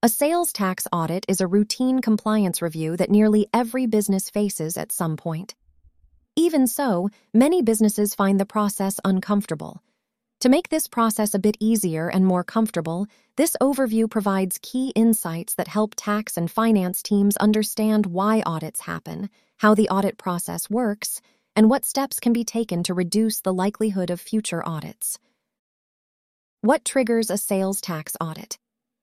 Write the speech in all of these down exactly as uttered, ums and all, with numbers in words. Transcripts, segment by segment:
A sales tax audit is a routine compliance review that nearly every business faces at some point. Even so, many businesses find the process uncomfortable. To make this process a bit easier and more comfortable, this overview provides key insights that help tax and finance teams understand why audits happen, how the audit process works, and what steps can be taken to reduce the likelihood of future audits. What triggers a sales tax audit?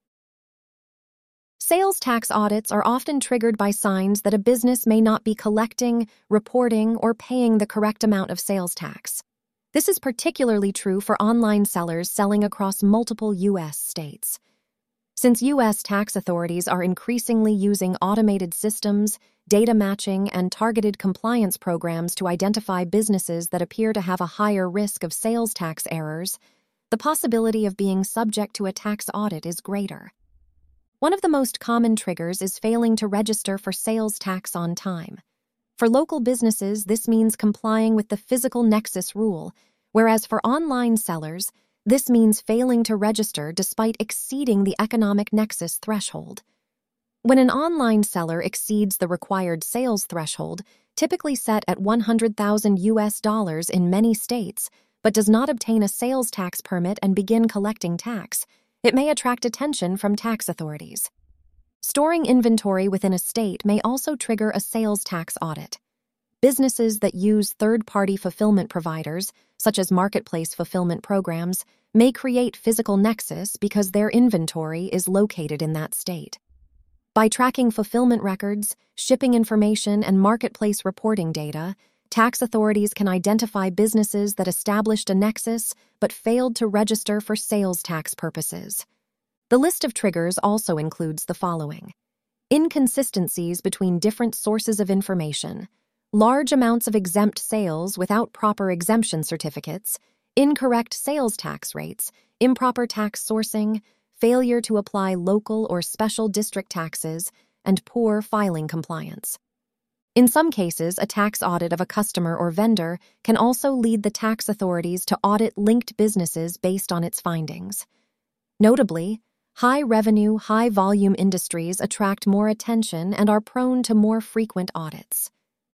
Sales tax audits are often triggered by signs that a business may not be collecting, reporting, or paying the correct amount of sales tax. This is particularly true for online sellers selling across multiple U S states. Since U S tax authorities are increasingly using automated systems, data matching, and targeted compliance programs to identify businesses that appear to have a higher risk of sales tax errors, the possibility of being subject to a tax audit is greater. One of the most common triggers is failing to register for sales tax on time. For local businesses, this means complying with the physical nexus rule, whereas for online sellers, this means failing to register despite exceeding the economic nexus threshold. When an online seller exceeds the required sales threshold, typically set at one hundred thousand U S dollars in many states, but does not obtain a sales tax permit and begin collecting tax, it may attract attention from tax authorities. Storing inventory within a state may also trigger a sales tax audit. Businesses that use third-party fulfillment providers, such as marketplace fulfillment programs, may create physical nexus because their inventory is located in that state. By tracking fulfillment records, shipping information, and marketplace reporting data, tax authorities can identify businesses that established a nexus but failed to register for sales tax purposes. The list of triggers also includes the following: inconsistencies between different sources of information, large amounts of exempt sales without proper exemption certificates, incorrect sales tax rates, improper tax sourcing, failure to apply local or special district taxes, and poor filing compliance. In some cases, a tax audit of a customer or vendor can also lead the tax authorities to audit linked businesses based on its findings. Notably, high-revenue, high-volume industries attract more attention and are prone to more frequent audits.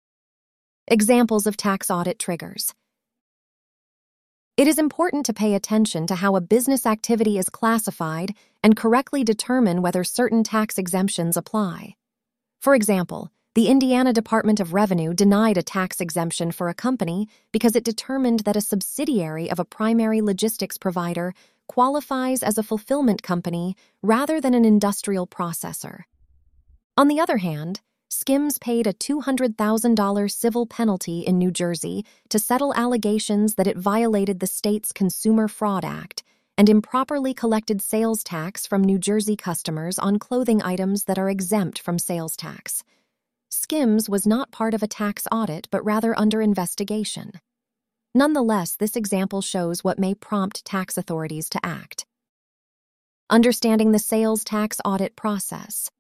Examples of tax audit triggers. It is important to pay attention to how a business activity is classified and correctly determine whether certain tax exemptions apply. For example, the Indiana Department of Revenue denied a tax exemption for a company because it determined that a subsidiary of a primary logistics provider qualifies as a fulfillment company rather than an industrial processor. On the other hand, Skims paid a two hundred thousand dollars civil penalty in New Jersey to settle allegations that it violated the state's Consumer Fraud Act and improperly collected sales tax from New Jersey customers on clothing items that are exempt from sales tax. Skims was not part of a tax audit but rather under investigation. Nonetheless, this example shows what may prompt tax authorities to act. Understanding the sales tax audit process.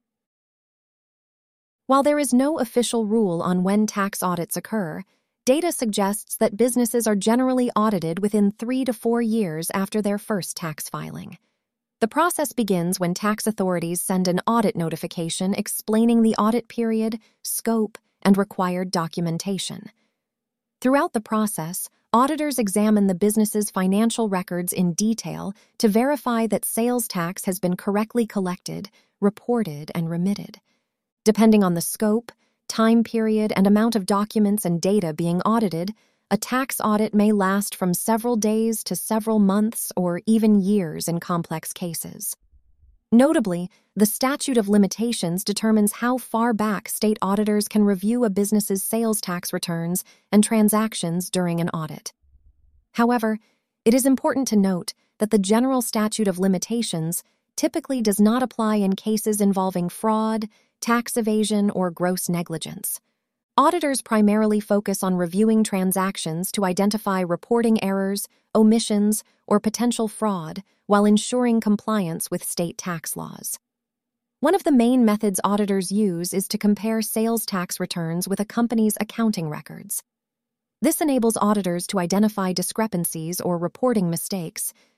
While there is no official rule on when tax audits occur, data suggests that businesses are generally audited within three to four years after their first tax filing. The process begins when tax authorities send an audit notification explaining the audit period, scope, and required documentation. Throughout the process, auditors examine the business's financial records in detail to verify that sales tax has been correctly collected, reported, and remitted. Depending on the scope, time period, and amount of documents and data being audited, a tax audit may last from several days to several months or even years in complex cases. Notably, the statute of limitations determines how far back state auditors can review a business's sales tax returns and transactions during an audit. However, it is important to note that the general statute of limitations typically does not apply in cases involving fraud, tax evasion, or gross negligence. Auditors primarily focus on reviewing transactions to identify reporting errors, omissions, or potential fraud while ensuring compliance with state tax laws. One of the main methods auditors use is to compare sales tax returns with a company's accounting records. This enables auditors to identify discrepancies or reporting mistakes,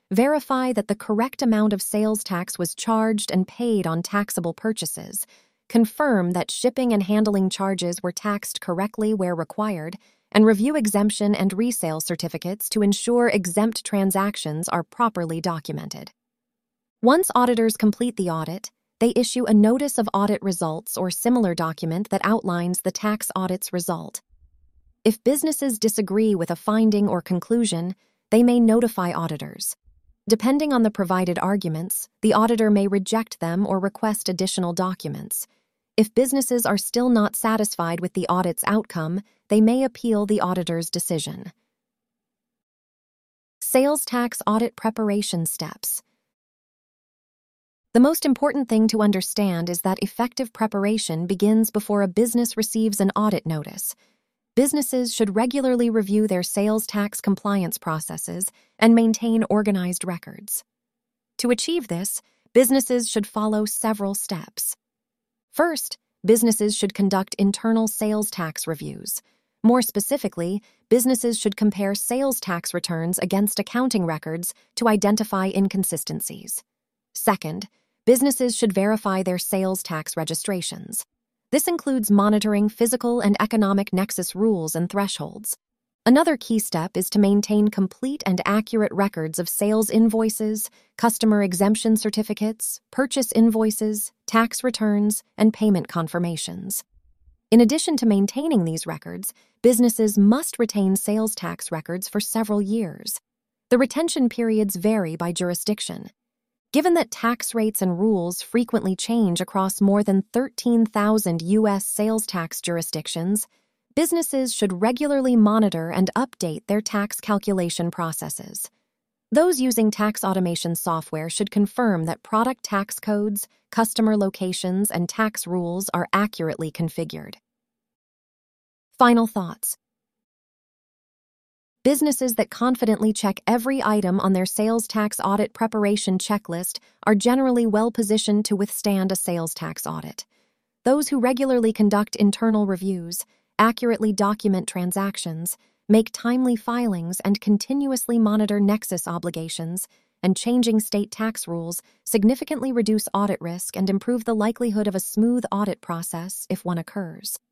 Verify that the correct amount of sales tax was charged and paid on taxable purchases. Confirm that shipping and handling charges were taxed correctly where required, and review exemption and resale certificates to ensure exempt transactions are properly documented. Once auditors complete the audit, they issue a Notice of Audit Results or similar document that outlines the tax audit's result. If businesses disagree with a finding or conclusion, they may notify auditors. Depending on the provided arguments, the auditor may reject them or request additional documents. If businesses are still not satisfied with the audit's outcome, they may appeal the auditor's decision. Sales tax audit preparation steps. The most important thing to understand is that effective preparation begins before a business receives an audit notice. Businesses should regularly review their sales tax compliance processes and maintain organized records. To achieve this, businesses should follow several steps. First, businesses should conduct internal sales tax reviews. More specifically, businesses should compare sales tax returns against accounting records to identify inconsistencies. Second, businesses should verify their sales tax registrations. This includes monitoring physical and economic nexus rules and thresholds. Another key step is to maintain complete and accurate records of sales invoices, customer exemption certificates, purchase invoices, tax returns, and payment confirmations. In addition to maintaining these records, businesses must retain sales tax records for several years. The retention periods vary by jurisdiction. Given that tax rates and rules frequently change across more than thirteen thousand U S sales tax jurisdictions, businesses should regularly monitor and update their tax calculation processes. Those using tax automation software should confirm that product tax codes, customer locations, and tax rules are accurately configured. Final thoughts. Businesses that confidently check every item on their sales tax audit preparation checklist are generally well-positioned to withstand a sales tax audit. Those who regularly conduct internal reviews, accurately document transactions, make timely filings, and continuously monitor nexus obligations and changing state tax rules significantly reduce audit risk and improve the likelihood of a smooth audit process if one occurs.